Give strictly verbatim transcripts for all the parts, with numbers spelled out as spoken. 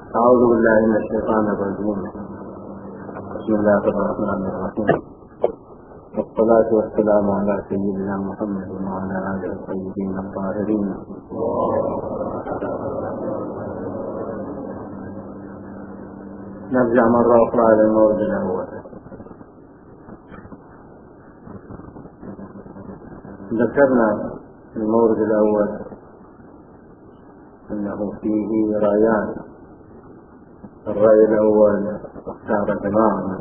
أعوذ بالله من الشيطان الرجيم. بسم الله الرحمن الرحيم، والصلاة والسلام على سيدنا محمد وعلى آله الطيبين الطاهرين. نرجع مرة أخرى إلى المورد الأول. ذكرنا في المورد الأول أنه فيه رأيان. الرأي الأول اختار جماعة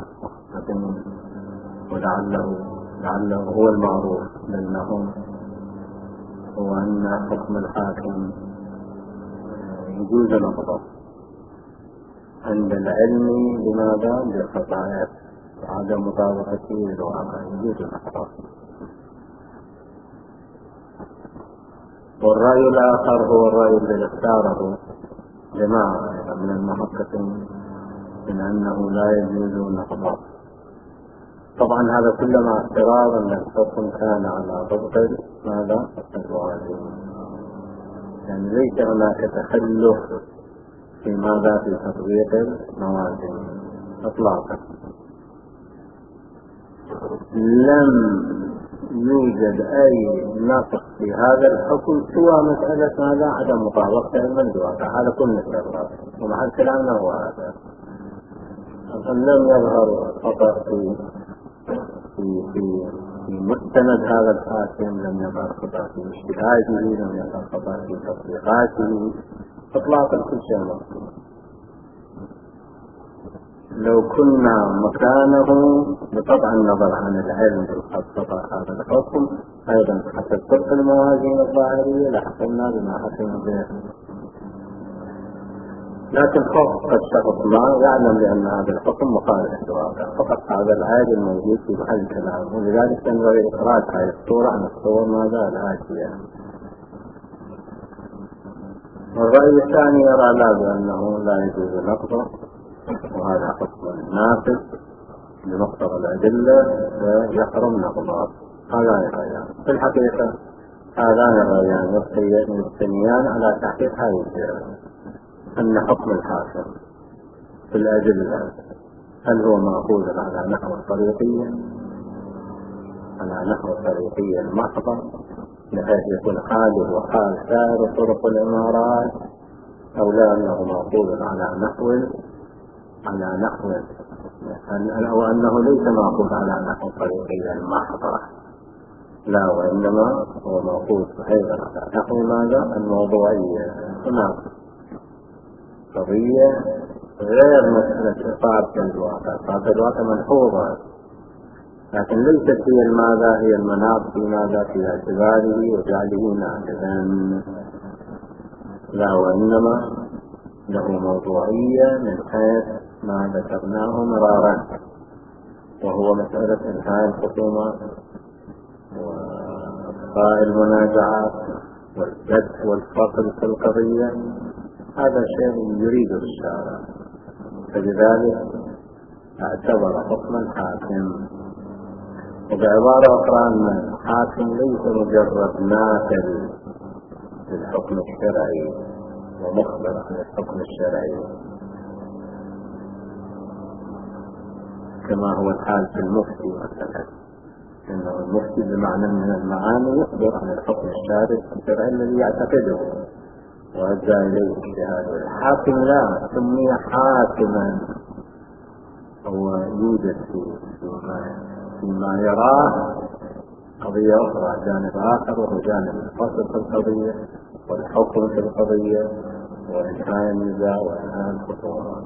ولعله لعله هو المعروف بينهم، هو أن حكم الحاكم يجوز نقضه عند العلم بماذا؟ بالخطايا وعدم مطابقته للواقع، يجوز نقضه. والرأي الآخر هو الرأي الذي اختاره جماعة من المحققين من أنه لا يجوز نقضه. طبعا هذا كله مع افتراض أن الحكم كان على ضبط ماذا؟ الواجب، يعني ليس هناك تخلف في ماذا؟ في تطبيق الموازين اطلاقا. لم يوجد أي نقص في هذا الحكم سوى مسألة ماذا؟ عدم مطابقة المندوبة. هذا كل مسألة ومحل كلامنا هو هذا. أن لم يظهر خطأ في في في في مستند هذا الحاكم، لم يظهر خطأ في اجتهاده، لم يظهر خطأ في تطبيقاته إطلاقا، كل شيء مطلوب. لو كنا مكانه بقطع النظر عن العلم بالخطأ هذا الحكم أيضا حسب طرق الموازين الظاهرية لحكمنا بما حكم به، لكن خوف قد شخص ما يعلم بأن هذا الحكم مخالف للواقع، فقط هذا العادي الموجود في محل كلام، ولذلك ينبغي إخراج هذه الصورة عن الصور ماذا الآتية. والرأي الثاني يرى لا بأنه لا يجوز نقضه، وهذا حكم نافذ بمقتضى الأدلة يحرم نقضه. هذان الرأيان في الحقيقة هذان الرأيان يبتنيان على تحقيق هذه الفئة، أن حكم الحاكم في الأدلة هل هو مأخوذ على نحو الطريقية على نحو الطريقية المحضة بحيث يكون حاله وحال سائر طرق الإمارات، أو لا أنه مأخوذ على نحو على نحو أو أنه ليس مأخوذ على نحو الطريقية المحضة، لا، وإنما هو مأخوذ أيضا على نحو ماذا؟ الموضوعية. هناك قضية غير مسألة إطابة الواقع، إطابة الواقع ملحوظة، لكن ليست هي الماذا؟ هي المناط في ماذا؟ في اعتباره وجعله ناقضا، لا، وإنما له موضوعية من حيث ما ذكرناه مرارا، وهو مسألة انهاء الخصومات وإخفاء المنازعات والجد والفصل في القضية. هذا شيء يريد الشارع، فلذلك اعتبر حكم الحاكم. وبعبارة أخرى أن الحاكم ليس مجرد ناقل للحكم الشرعي ومخبر عن الحكم الشرعي كما هو الحال في المفتي مثلا، إنه المفتي بمعنى من المعاني يخبر عن الحكم الشرعي الذي يعتقده وأدى إليه اجتهاده. الحاكم لا، سمي حاكما، هو يوجد فيما يراه قضية أخرى، جانب آخر، وهو جانب الفصل في القضية والحكم في القضية وإنهاء النزاع وإنهاء الخصومات.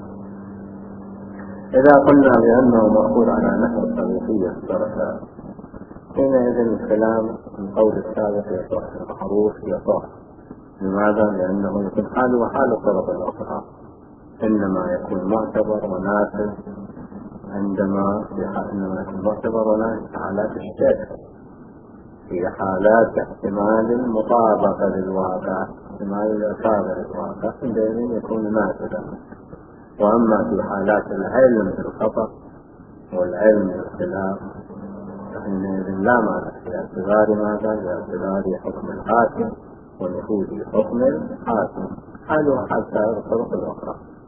إذا قلنا بأنه مأخوذ على نحو الطريقية الصرفة، حينئذ الكلام من قول السابق يصح، المعروف يصح. لماذا؟ لأنه يكون حاله وحال الطرف الأخرى، إنما يكون معتبر ونافذ عندما إنما يكون معتبر ونافذ في حالات الشك، في حالات احتمال المطابقة للواقع، احتمال الإصابة للواقع، عندئذ يكون نافذا. وأما في حالات العلم بالخطأ والعلم بالخلاف فإنئذ لا معنى في اعتبار ماذا؟ باعتبار حكم الحاكم ونفوذ حكم الحاكم، حال وحال سائر الطرق الأخرى.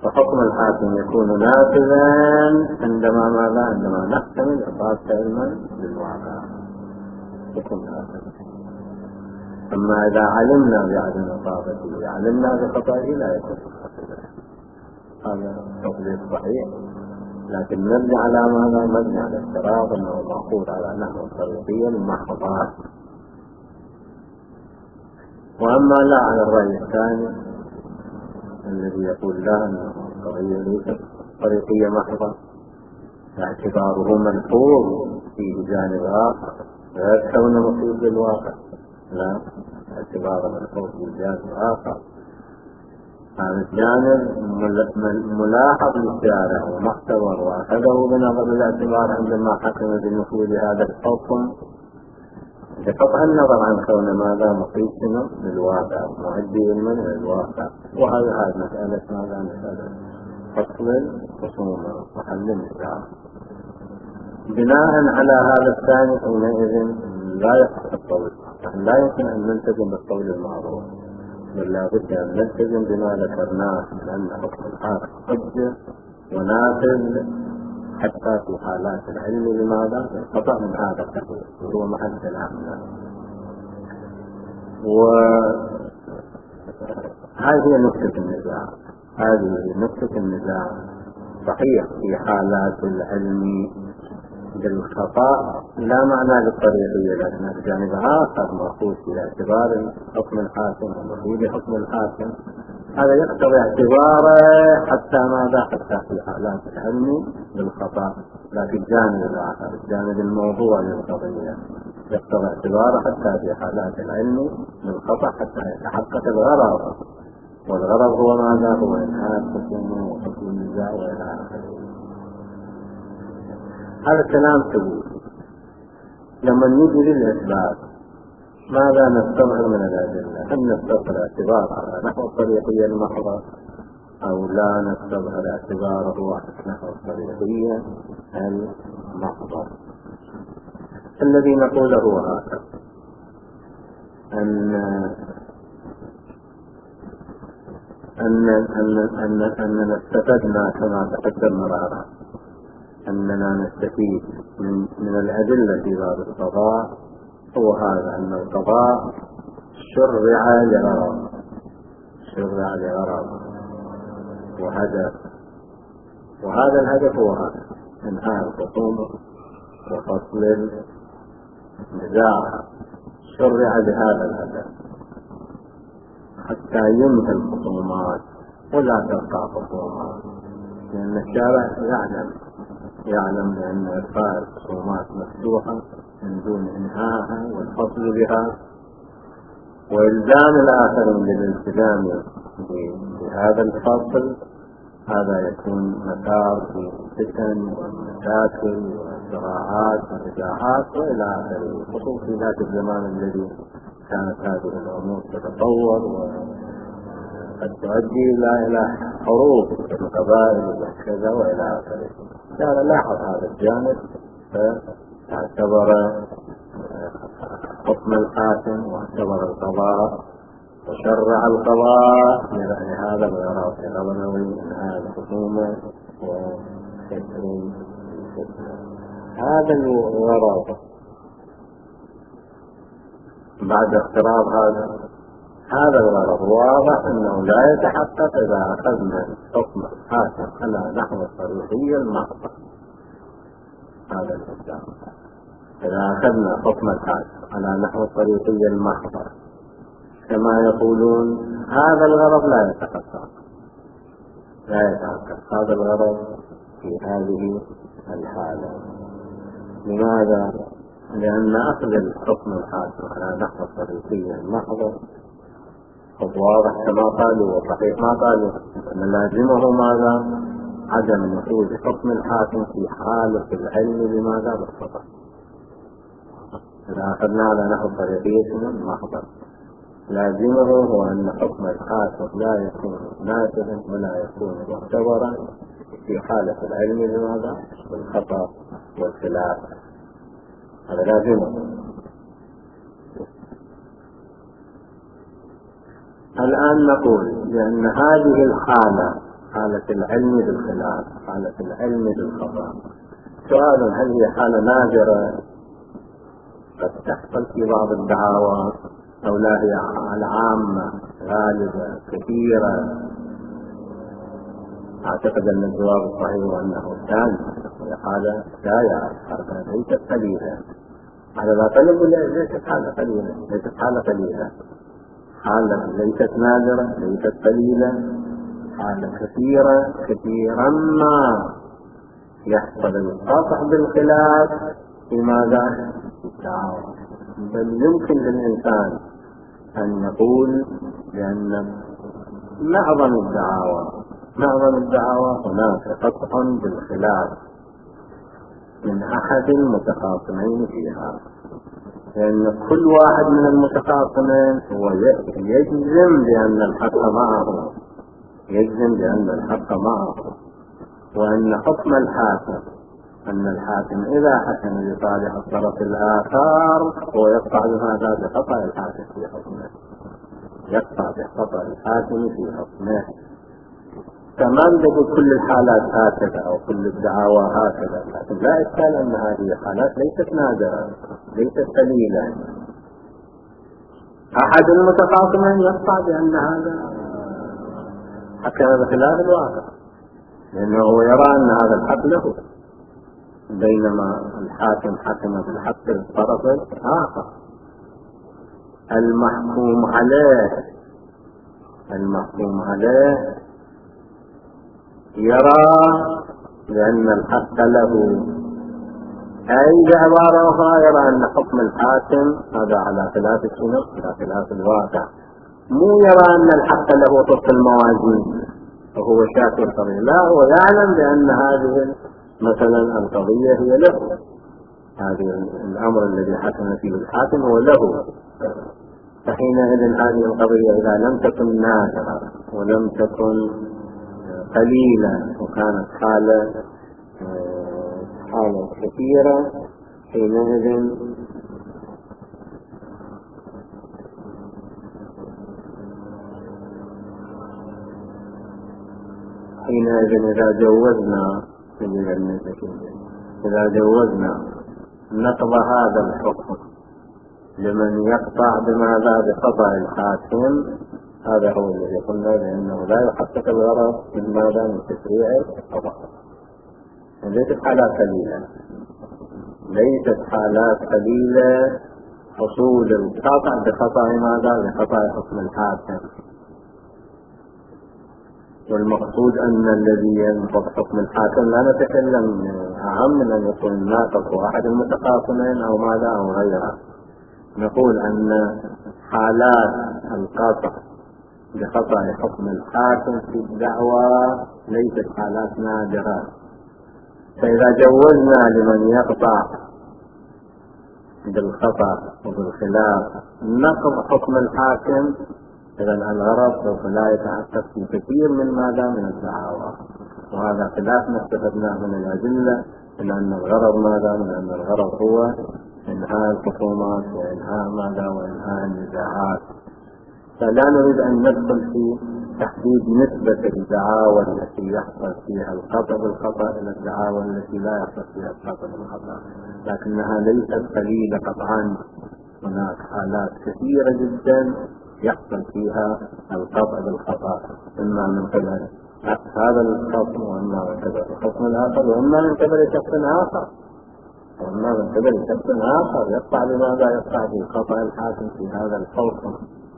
فحكم الحاكم يكون نافذا عندما ماذا؟ عندما نحتمل إضافة علما بالواقع يكون نافذا. أما إذا علمنا بعدم إضافته علمنا بخطئه لا يكون نافذا. هذا تقدير صحيح، لكن نبني على ماذا؟ نبني على افتراض أنه مأخوذ على نحو طريقيا محض. وأما لا على الرأي الثاني الذي يقول لا أنه قضية ليست طريقية محضة، اعتباره ملحوظ في جانب آخر لا كونه مفيد للواقع، لا اعتباره ملحوظ في جانب آخر. هذا الجانب ملاحظ للشارع ومختبر وأخذه بنظر الاعتبار عندما حكم بنفوذ هذا الحكم بقطع النظر عن كون ماذا مقيس للواقع معدي علما للواقع. وهذا هذه مسألة ماذا؟ مسألة فصل الخصومة وحل النزاع. بناء على هذا الثاني حينئذ لا يصح القول، لا يمكن أن نلتزم بالقول المعروف، بل لا بد أن نلتزم بما ذكرناه من أن حكم الحاكم حجة ونافذ حتى في حالات العلم لماذا؟ الخطأ من هذا التقويم وهو محل كلامنا. وهذه نقطة النزاع، هذه نقطة النزاع. صحيح في حالات العلم بالخطأ لا معنى للطريقية، لأن الجانب آخر مأخوذ في اعتبار حكم الحاكم ومفيد حكم الحاكم، هذا يقتضي اعتباره حتى ماذا؟ حتى في حالات العلم بالخطأ. لا في الجانب الآخر الجانب الموضوع للقضية يقتضي اعتباره حتى في حالات العلم بالخطأ حتى يتحقق الغرض، والغرض هو ماذا؟ هو إنهاء الخصوم وحكم النزاع وإلى آخره. هذا الكلام ثبوت. لما نيجي للإثبات ماذا نستظهر من الأدلة؟ هل نستظهر اعتبار على نحو الطريقية المحضة أو لا نستظهر اعتباره على نحو الطريقية المحضة؟ الذي نقوله هو هذا، أن أن أن أن أننا استفدنا كما تقدم مرارا أننا نستفيد من, من الأدلة في باب القضاء هو هذا، أن القضاء شرع لغرض شرع لغرض وهدف، وهذا الهدف هو هذا إنهاء الخصومة وفصل النزاع. شرع لهذا الهدف حتى ينهي الخصومات ولا تبقى خصومات، لأن الشارع يعلم يعلم بأن إرفاع الخصومات مفتوحة من دون إنهائها والفصل بها وإلزام الآخرين بالالتزام بهذا الفصل، هذا يكون مسار في الفتن والمشاكل والصراعات والنزاعات وإلى آخره، خصوصا في ذات الزمان الذي كانت هذه الأمور تتطور وقد تؤدي إلى حروب في القبائل وكذا وإلى آخره. كان لاحظ هذا الجانب فاعتبر حكم الحاكم واعتبر القضاء وشرع القضاء لهذا الغرض الغنوي من هذه الخصومة وكسر هذا الغرض. بعد اقتراب هذا هذا الغرض واضح أنه لا يتحقق إذا أخذنا حكم الحاكم على نحو الطريقية المحضة. هذا الإسلام إذا أخذنا حكم الحاكم على نحو الطريقية المحضة كما يقولون هذا الغرض لا يتحقق لا يتحقق هذا الغرض في هذه الحالة. لماذا؟ لأن أخذ الحكم الحاكم على نحو الطريقية المحضة قد واضح كما قالوا وصحيح ما قالوا أن لازمه ماذا؟ عدم نفوذ حكم الحاكم في حالة العلم بماذا؟ بالخطأ. إذا أخذنا على نحو الطريقية المحضة لازمه هو أن حكم الحاكم لا يكون نافذا ولا يكون معتبرا في حالة العلم بماذا؟ بالخطأ والخلاف. هذا لازمه. الآن نقول لأن هذه الحالة حالة العلم بالخلاف، حالة العلم بالخطأ. سؤال: هل هي حالة نادرة قد تحصل في بعض الدعاوى أو لا هي العامة غالبة كثيرة؟ أعتقد أن الجواب الصحيح هو أنه الثاني، هي حالة شائعة، حالة ليست قليلة. على لا طلب ليست حالة قليلة، ليست حالة قليلة، حالة ليست نادرة، ليست قليلة، حالة كثيرة كثيرا ما يحصل القطع بالخلاف في ماذا؟ في الدعاوى. بل يمكن للإنسان أن يقول بأن معظم الدعاوى معظم الدعاوى هناك قطع بالخلاف من أحد المتخاصمين فيها، لأن كل واحد من المتخاصمين هو يجزم بأن الحق معه، يجزم بأن الحق معه، وأن حكم الحاكم أن الحاكم إذا حكم لصالح الطرف الآخر هو يقطع بهذا بخطأ الحاكم في حكمه، يقطع بخطأ الحاكم في حكمه. تمام تقول كل الحالات هكذا أو كل الدعاوى هكذا، لكن لا إشكال أن هذه حالات ليست نادرة، ليست قليلة. أحد المتخاصمين يقطع بأن هذا حكم بخلاف الواقع، لأنه يرى أن هذا الحق له، بينما الحاكم حكم بالحق للطرف الآخر. المحكوم عليه المحكوم عليه يرى بأن الحق له، أي بعبارة أخرى يرى أن حكم الحاكم هذا على خلاف السنة، على خلاف الواقع. مو يرى أن الحق له طرق الموازين وهو شاك القضية، لا، هو يعلم بأن هذه مثلا القضية هي له، هذه الأمر الذي حكم فيه الحاكم هو له. فحينئذ هذه القضية إذا لم تكن نادرة ولم تكن قليلة وكانت حالة حالة كثيرة، حينئذ حينئذ إذا جوزنا إذا جوزنا نقض هذا الحكم لمن يقطع بماذا؟ بخطأ الحاكم، هذا هو الذي قلنا بأنه لا يحقق الغرض من ماذا؟ من تشريع الخطأ. ليست حالات قليلة، ليست حالات قليلة حصول القطع بخطأ ماذا؟ بخطأ حكم الحاكم. والمقصود أن الذي ينقض حكم الحاكم لا نتكلم أهم من أن يكون الناقض واحد المتخاصمين أو ماذا أو غيره. نقول أن حالات القطع بخطأ حكم الحاكم في الدعوى ليست حالات نادرة. فإذا جوزنا لمن يقطع بالخطأ وبالخلاف نقض حكم الحاكم، إذن الغرض سوف لا يتحقق في كثير من ماذا؟ من الدعاوى. وهذا خلاف ما استفدناه من الأدلة، من أن الغرض ماذا؟ من أن الغرض هو إنهاء الخصومات وإنهاء ماذا؟ وإنهاء النزاعات. فلا نريد أن ندخل في تحديد نسبة الدعاوى التي يحصل فيها الخطأ بالخطأ إلى الدعاوى التي لا يحصل فيها الخطأ بالخطأ، لكنها ليست قليلة قطعا. هناك حالات كثيرة جدا يحصل فيها القطع بالخطأ، إما من قبل هذا الحكم وإما من قبل الحكم الآخر وإما من قبل شخص آخر وإما من قبل شخص آخر يقطع بماذا؟ يقطع بالخطأ الحاكم في هذا الحكم.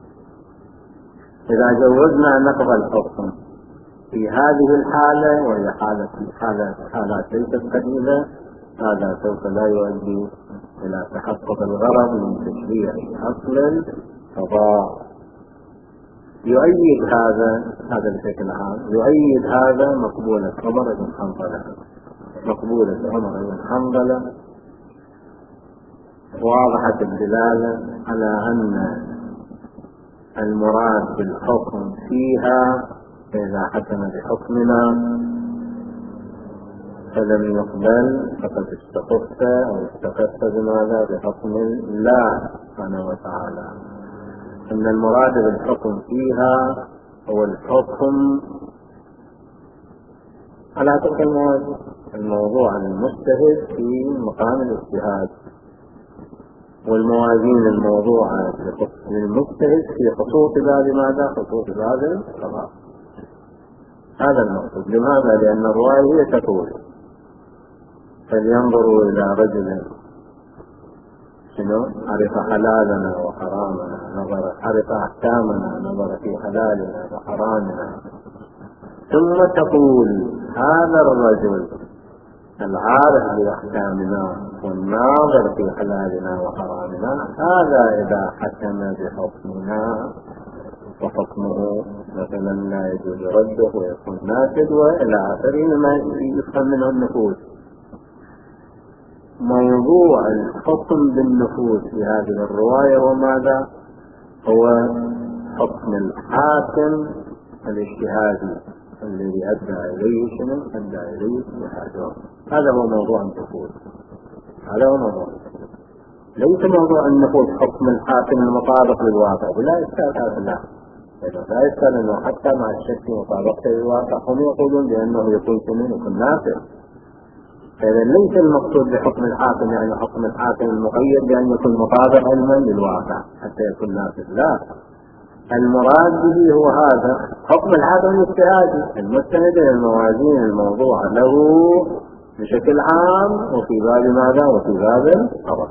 إذا جوزنا نقض الحكم في هذه الحالة وهي حالة حالة حالات ليست قليلة، هذا سوف لا يؤدي إلى تحقق الغرض من تشريع أصل القضاء. يؤيد هذا هذا الشكل العام، يؤيد هذا مقبولة عمر بن حنظلة مقبولة عمر بن حنظلة واضحة الدلالة على أن المراد بالحكم فيها إذا حكم بحكمنا فلم يقبل فقد استخف أو استخف بماذا؟ بحكم الله سبحانه وتعالى. أن المراد بالحكم فيها هو الحكم على تلك الموازين. الموضوع المجتهد في مقام الاجتهاد، والموازين الموضوعة للمجتهد في خصوص باب ماذا؟ خصوص باب القضاء. هذا المقصود. لماذا؟ لأن الرواية هي تقول فلينظروا إلى رجل شنو عرف حلالنا وحرامنا، نظر عرف أحكامنا، نظر في حلالنا وحرامنا، ثم تقول هذا الرجل العارف بأحكامنا والناظر في حلالنا وحرامنا، هذا إذا حكم بحكمنا وحكمه مثلا لا يجوز رده ويكون نافذ وإلى آخره ما يفهم منه النفوذ. موضوع الحكم بالنفوذ في هذه الرواية وماذا؟ هو حكم الحاكم الاجتهادي الذي أدى إليه شنو؟ أدى إليه اجتهاده. هذا هو موضوع النفوذ. هذا هو موضوع النفوذ. ليس موضوع النفوذ حكم الحاكم المطابق للواقع، ولا يشكل هذا. لا لا يشكل أنه حتى مع الشك في مطابقته للواقع هم يقولون بأنه يكون شنو؟ يكون نافذ. فإذا ليس المقصود بحكم الحاكم يعني حكم الحاكم المقيد بأن يكون مطابق علما للواقع حتى يكون نافذ. لا، المراد به هو هذا حكم الحاكم الاجتهادي المستند إلى الموازين الموضوعة له بشكل عام، وفي باب ماذا؟ وفي باب القضاء.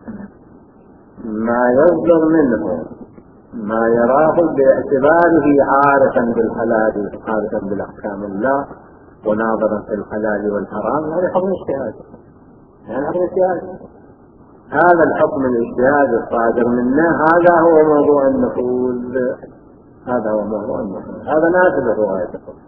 ما يصدر منه ما يراه باعتباره عارفا بالحلال عارفا بالأحكام الله وناظرا في الحلال والحرام، هذا حكم اجتهادي. يعني حكم اجتهادي. هذا الحكم الاجتهادي الصادر منه هذا هو موضوع النفوذ. هذا هو موضوع النفوذ. هذا نافذ الرواية.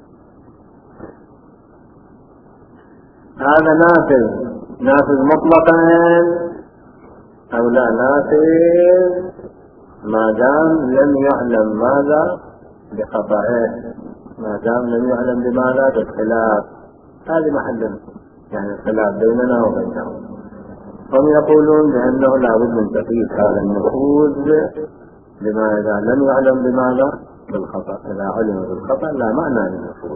هذا نافذ نافذ مطلقا أو لا نافذ ما دام لم يعلم ماذا بخطئه، ما دام لم يعلم بماذا بالخلاف. هذه محل يعني الخلاف بيننا وبينهم. هم يقولون بأنه لا بد من تقييد هذا النفوذ لما إذا لم يعلم بماذا بالخطأ. إذا علم بالخطأ لا معنى للنفوذ.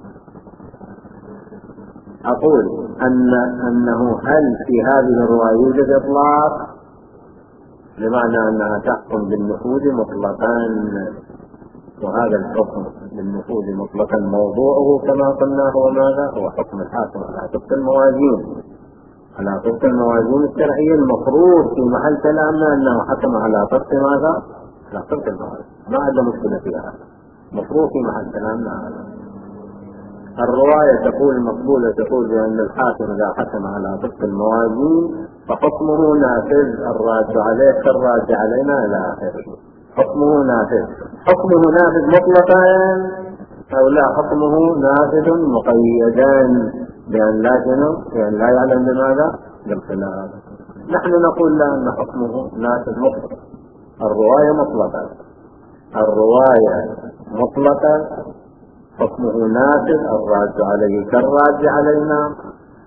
أقول أن أنه هل في هذه الرواية يوجد إطلاق بمعنى أنها تحكم بالنفوذ مطلقا، وهذا الحكم بالنفوذ مطلقا موضوعه كما قلنا هو ماذا؟ هو حكم الحاكم على طبق الموازين على طبق الموازين الشرعية. المفروض في محل كلامنا أنه حكم على طبق ماذا؟ على طبق الموازين، ما عندنا مشكلة فيها. مفروض في محل كلامنا هذا. الرواية تقول مقبولة تقول بأن الحاكم إذا حكم على طبق الموازين فحكمه نافذ، الراد عليه كالراد علينا إلى آخره. حكمه نافذ. حكمه نافذ مطلقا أو لا حكمه نافذ مقيدا بأن لا شنو؟ بأن لا يعلم بماذا؟ بالخلاف. نحن نقول لا، أن حكمه نافذ مطلقا. الرواية مطلقا الرواية مطلقا حكمه نافذ، الراد عليه كالراد علينا.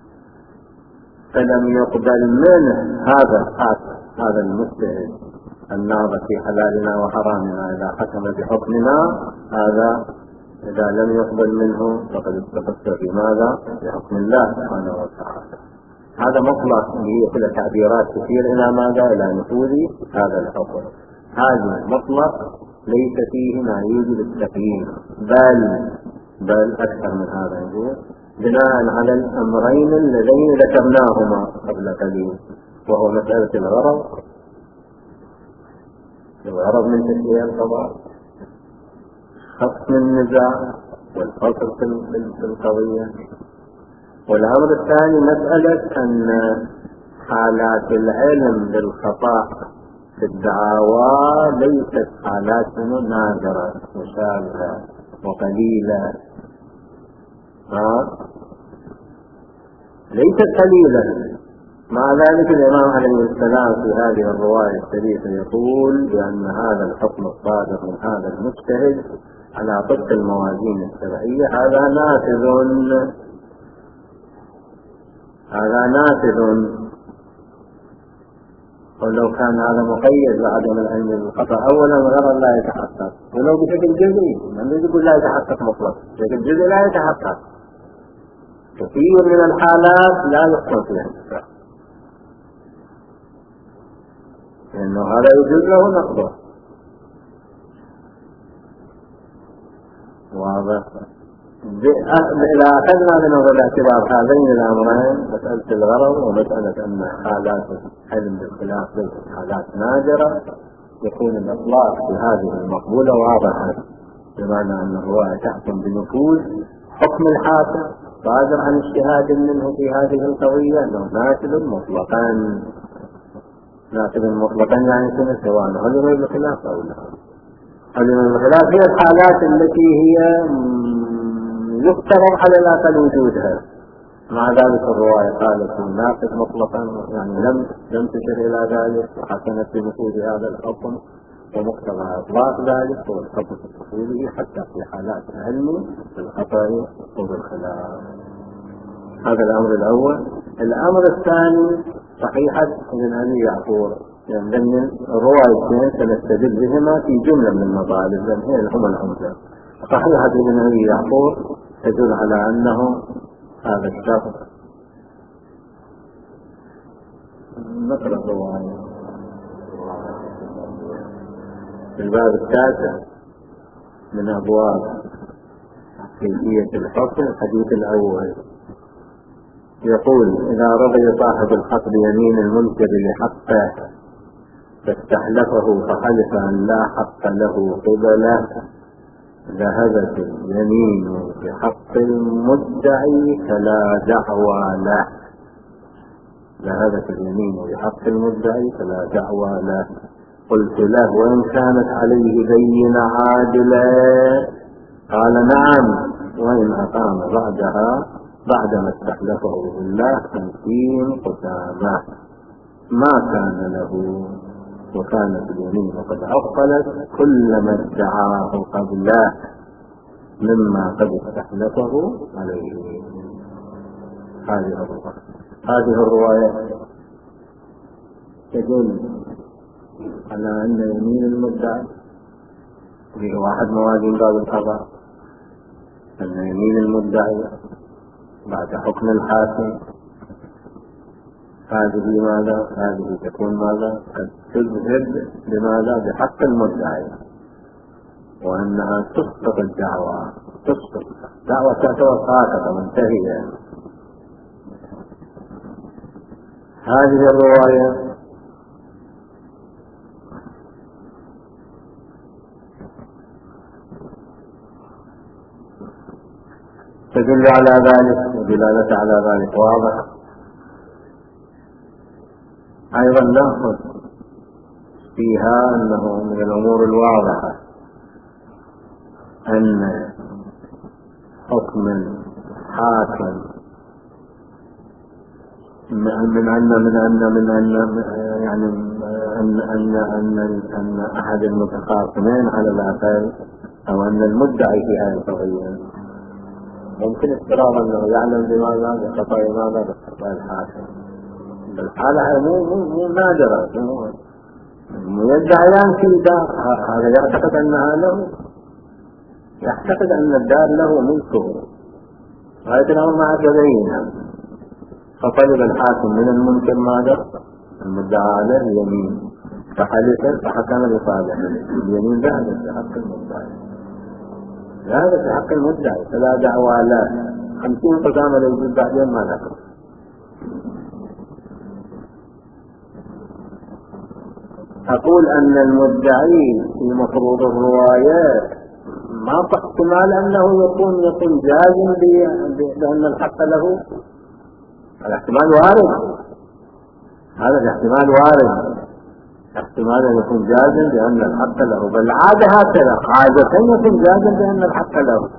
فلم يقبل منه هذا الحاكم هذا المجتهد الناظر في حلالنا وحرامنا إذا حكم بحكمنا، هذا إذا لم يقبل منه فقد استفدت في ماذا؟ بحكم الله سبحانه وتعالى. هذا مطلق ليأخذ تعبيرات كثير إلى ماذا؟ إلى نفوذ هذا الحكم. هذا مطلق ليس فيه ما يوجب التقييد، بل بل أكثر من هذا نقول بناء على الأمرين اللذين ذكرناهما قبل قليل، وهو مسألة الغرض الغرض من تشريع القضاء، خصم النزاع والفصل في القضية. والأمر الثاني مسألة أن حالات العلم بالخطأ في الدعاوى ليست حالات نادرة وشاذة وقليلة، ها ليست قليلة. مع ذلك الإمام عليه السلام في هذه الرواية الشريفة يقول بأن هذا الحكم الصادر من هذا المجتهد على طبق الموازين الشرعية هذا نافذ هذا نافذ ولو كان هذا مقيد بعدم العلم بالخطأ أولا غير لا يتحقق، ولو بشكل جزئي. من يقول لا يتحقق مطلق بشكل جزئي لا يتحقق، كثير من الحالات لا يحصل فيها النكاح، لأنه هذا يجوز له نقضه. واضح؟ إذا أخذنا من الاعتبار هذين الأمرين، مسألة الغرض ومسألة أن حالات الحلم بالخلاف ليست حالات نادرة، يكون الإطلاق في هذه المقبولة واضحا، بمعنى أن الرواية تحكم بنفوذ حكم الحاكم صادر عن اجتهاد منه في هذه القضية، أنه ناسب مطلقا. ناسب مطلقا يعني شنو؟ سواء علم بالخلاف أو لا. علم بالخلاف هي الحالات التي هي يفترض على الأقل وجودها، مع ذلك الرواية قالت ناسب مطلقا، يعني لم لم تشر إلى ذلك وحسنت بنفوذ هذا الحكم، ومقتضى إطلاق ذلك هو الحكم بتفصيله حتى في حالات العلم بالخطأ وبالخلاف. هذا الأمر الأول. الأمر الثاني صحيحة ابن أبي يعقوب، يعني لأن الروايتين سنستدل بهما في جملة من المطالب لأن هي هما العمدة. صحيحة ابن أبي يعقوب تدل على أنه هذا الشخص نقرأ الرواية في الباب التاسع من أبواب كيفية الحكم. الحديث الأول يقول: إذا رضي صاحب الحق بيمين المنكر لحقه فاستحلفه فحلف أن لا حق له قبله، ذهبت اليمين بحق المدعي فلا دعوى له. ذهبت اليمين بحق المدعي فلا دعوى له. قلت له: وإن كانت عليه بينة عادلة؟ قال: نعم، وإن أقام بعدها بعدما استحلفه بالله خمسين قسامة ما كان له، وكانت اليمين قد عقلت كل ما ادعاه قبله مما قد استحلفه عليه. هذه الرواية هذه الرواية تدل على أن يمين المدعي في واحد موازين باب القضاء، أن يمين المدعي بعد حكم الحاكم هذه ماذا؟ هذه تكون ماذا؟ قد تذهب بماذا؟ بحق المدعي، وأنها تسقط الدعوة، تسقط دعوة تعتبر ساقطة منتهية. هذه الرواية تدل على ذلك، ودلالة على ذلك واضحة. أيضا نأخذ فيها أنه من الأمور الواضحة أن حكم حاكم من أن من أن من أن يعني أن أن أن أن أحد المتخاصمين على الأقل أو أن المدعي في هذه القضية ممكن افتراض أنه يعلم بماذا؟ بخطأ ماذا؟ بخطأ الحاكم. الحالة مو مو مو نادرة، يدعيان في دار، هذا يعتقد أنها له، يعتقد أن الدار له ملكه، ولكنه ما تبين. فطلب الحاكم من المنكر ماذا؟ المدعى عليه يمين، فحلف فحكم لصالحه، اليمين ذهبت بحق المدعي، ذهبت بحق المدعي فلا دعوى له. خمسين قسامة للجد بعدين ما ذكر. أقول أن المدعي في مفروض الروايات ما احتمال أنه يكون يكون جازم بأن الحق له، الاحتمال وارد، هذا الاحتمال وارد، احتمال أن يكون جازم بأن الحق له، بل عادة هكذا، عادة يكون جازم بأن الحق له.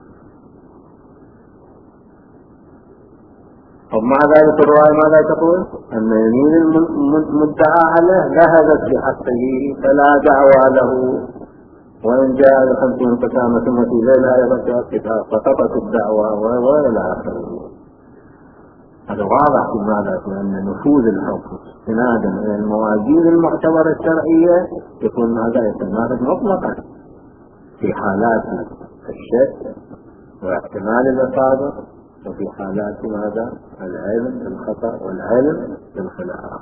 ومع ذلك الرواية ماذا تقول؟ أن يمين المدعى عليه ذهبت بحقه فلا دعوى له، وإن جاء بخمسين قسامة ثم في ذيلها أيضا تؤكدها فسقطت الدعوى وإلى آخره. هذا واضح في ماذا؟ لأن نفوذ الحكم استنادا إلى الموازين المعتبرة الشرعية يكون ماذا؟ يكون ماذا مطلقا في حالات الشك واحتمال الإصابة وفي حالات ماذا؟ العلم بالخطأ والعلم بالخلاف.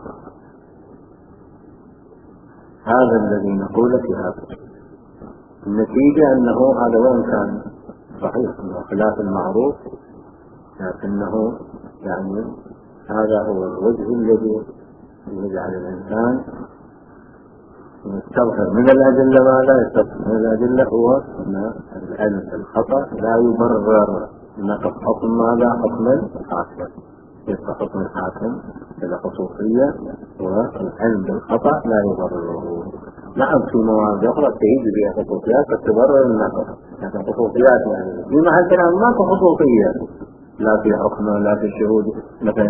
هذا الذي نقول في هذا. النتيجة أنه هذا وإن كان صحيح أنه خلاف المعروف، لكنه يعني هذا هو الوجه الذي يجعل الإنسان يستظهر من الأدلة ما لا يستظهر من الأدلة، هو أن العلم بالخطأ لا يبرر نقص حكم ماذا؟ حكم الحاكم. يبقى حكم الحاكم إلى خصوصية، والعلم بالخطأ لا يبرره. نعم في مواضع أخرى تهيج بها خصوصيات فتبرر النقص، لكن خصوصيات يعني في محل كلام ما في خصوصية لا في حكم ولا في شهود. مثلا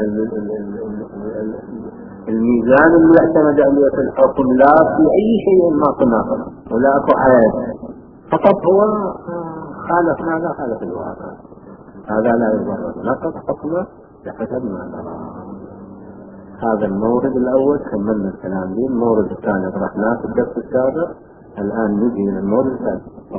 الميزان اللي يعتمد عليه في الحكم لا في أي شيء ما تناقض ولا أكو عيب، فقط هو خالف ماذا؟ خالف الواقع. هذا لا يبرر نقص حكمه بحسب ما نرى. هذا المورد الأول كملنا الكلام به. المورد الثاني طرحناه في الدرس السابق، الآن نجي إلى المورد الثالث.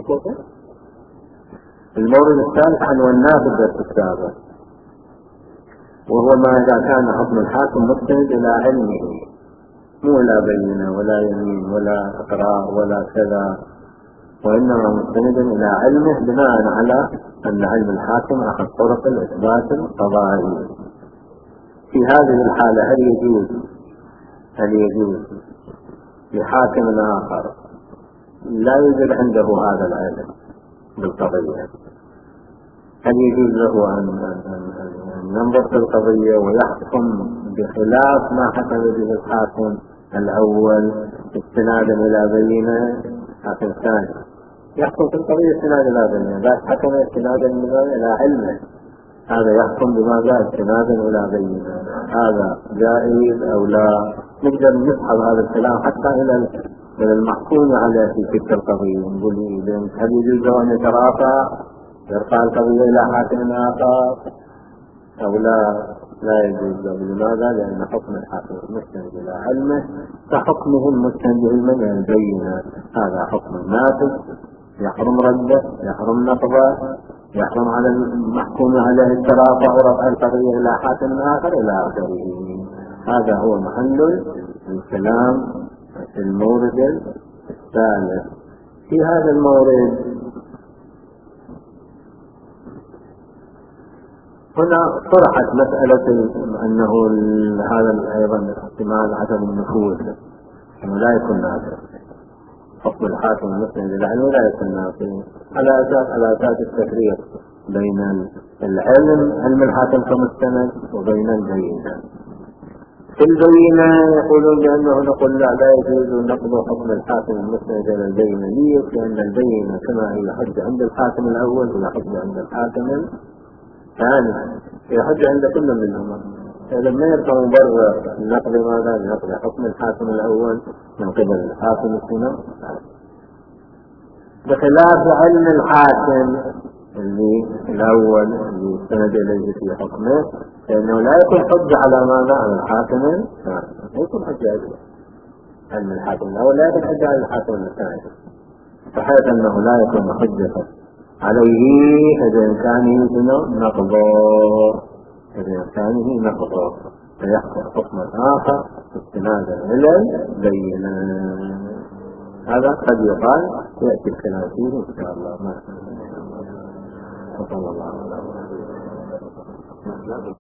المورد الثالث عنوناه في الدرس السابق، وهو ما إذا كان حكم الحاكم مستند إلى علمه، مو لا بينة ولا يمين ولا إقرار ولا كذا، وإنما مستند إلى علمه بناء على أن علم الحاكم أحد طرق الإثبات القضائي. في هذه الحالة هل يجوز هل يجوز لحاكم آخر لا يوجد عنده هذا العلم بالقضية، هل يجوز له أن ينظر في القضية ويحكم بخلاف ما حكم به الحاكم الأول استنادا إلى بينة؟ حاكم ثاني يحكم في القضية استنادا إلى بينة، ذاك حكم استنادا إلى علمه، هذا يحكم بماذا؟ استنادا إلى بينة. هذا جائز أو لا؟ نقدر نسحب هذا الكلام حتى إلى إلى المحكوم عليه في تلك القضية. نقول هل يجوز أن يترافع يرفع القضية إلى حاكم آخر أو لا؟ لا يجوز. لماذا؟ لأن حكم الحاكم المستند إلى علمه كحكمه المستند إلى البينة. هذا حكم نافذ يحرم رده، يحرم نقضه، يحرم على المحكوم عليه الترافع ورفع القضية إلى حاكم آخر إلى آخره. هذا هو محل الكلام في المورد الثالث. في هذا المورد هنا طرحت مسألة أنه هذا أيضا احتمال عدم النفوذ، أنه لا يكون نافذ حكم الحاكم المسند إلى علمه لا يكون نافذ، على أساس على أساس التفريق بين العلم علم الحاكم كمستند وبين البينة. في البينة يقولون بأنه نقول لا لا يجوز نقض حكم الحاكم المسند إلى البينة، ليه؟ لأن البينة كما هي حجة عند الحاكم الأول ولا حجة عند الحاكم الثاني، هي حجة عند كل منهما. إذا ما يبقى مبرر نقض ماذا؟ نقض حكم الحاكم الأول من قبل الحاكم الثاني، بخلاف علم الحاكم اللي الأول اللي استند إليه في حكمه، لأنه لا يكون حجة على ماذا؟ على الحاكم الثاني، لا يكون حجة عليه. علم الحاكم الأول لا يكون حجة على الحاكم الثاني، بحيث أنه لا يكون حجة عليه إذا كان نقضه إذا كان نقضه فيحكم حكما آخر استنادا إلى البينة. هذا قد يقال يأتي الكلام فيه إن شاء الله. ما صلى الله عليه وسلم.